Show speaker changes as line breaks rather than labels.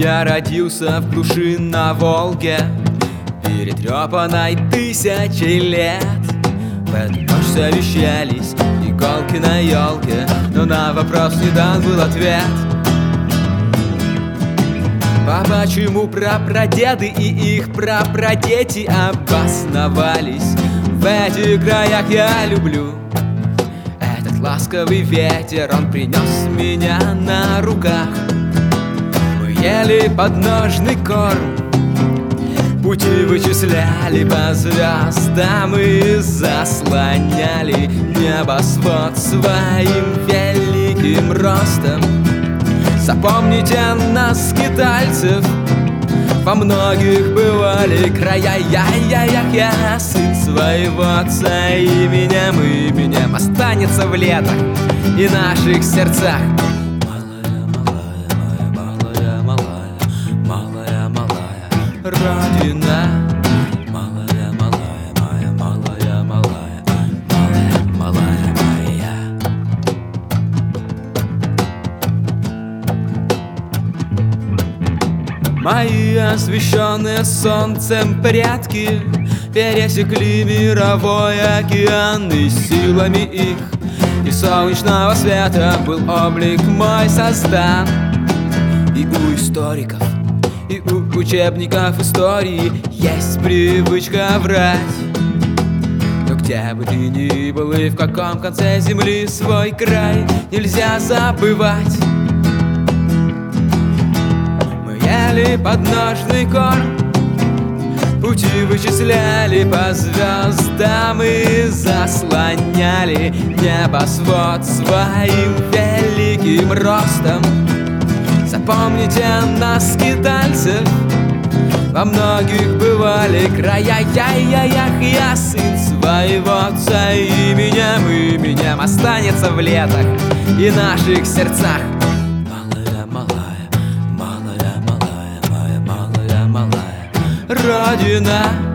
Я родился в глуши на Волге, перетрепанной тысячи лет. В эту ночь совещались иголки на елке, но на вопрос не дан был ответ. Почему прапрадеды и их прапрадети обосновались в этих краях? Я люблю этот ласковый ветер, он принес меня на руках. Мы ели подножный корм, пути вычисляли по звездам и заслоняли небосвод своим великим ростом. Запомните нас, скитальцев, во многих бывали края. Я сын своего отца, именем останется в летах и наших сердцах. Малая, малая, малая Родина. Малая, малая, малая, малая моя. Мои освещенные солнцем предки пересекли мировой океан, и силами их и солнечного света был облик мой создан. И у историков, и у учебников истории есть привычка врать. Но где бы ты ни был и в каком конце земли свой край нельзя забывать. Подножный корм, пути вычисляли по звездам и заслоняли небосвод своим великим ростом. Запомните нас, скитальцев, во многих бывали края. Я сын своего отца, именем останется в летах и наших сердцах. Родина.